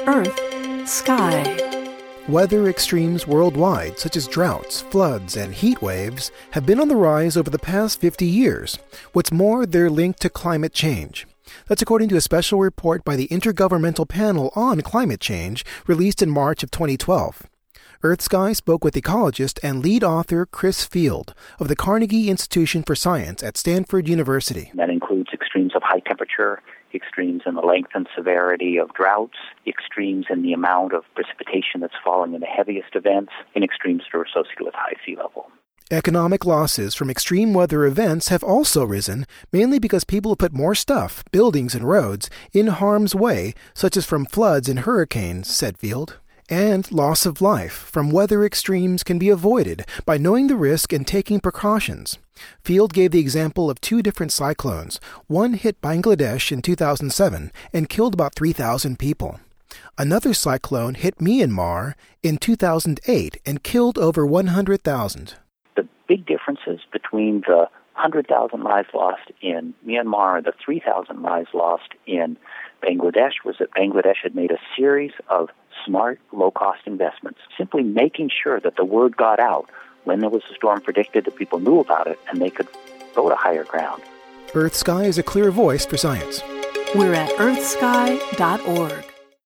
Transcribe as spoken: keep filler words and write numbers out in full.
Earth, Sky. Weather extremes worldwide, such as droughts, floods, and heat waves, have been on the rise over the past fifty years. What's more, they're linked to climate change. That's according to a special report by the Intergovernmental Panel on Climate Change, released in March of twenty twelve. Earth Sky spoke with ecologist and lead author Chris Field of the Carnegie Institution for Science at Stanford University. That includes extremes of high temperature, extremes in the length and severity of droughts, extremes in the amount of precipitation that's falling in the heaviest events, and extremes that are associated with high sea level. Economic losses from extreme weather events have also risen, mainly because people have put more stuff, buildings and roads, in harm's way, such as from floods and hurricanes, said Field. And loss of life from weather extremes can be avoided by knowing the risk and taking precautions. Field gave the example of two different cyclones. One hit Bangladesh in two thousand seven and killed about three thousand people. Another cyclone hit Myanmar in two thousand eight and killed over one hundred thousand. The big differences between the one hundred thousand lives lost in Myanmar and the three thousand lives lost in Bangladesh was that Bangladesh had made a series of smart, low-cost investments, simply making sure that the word got out when there was a storm predicted, that people knew about it and they could go to higher ground. Earth Sky is a clear voice for science. We're at earth sky dot org.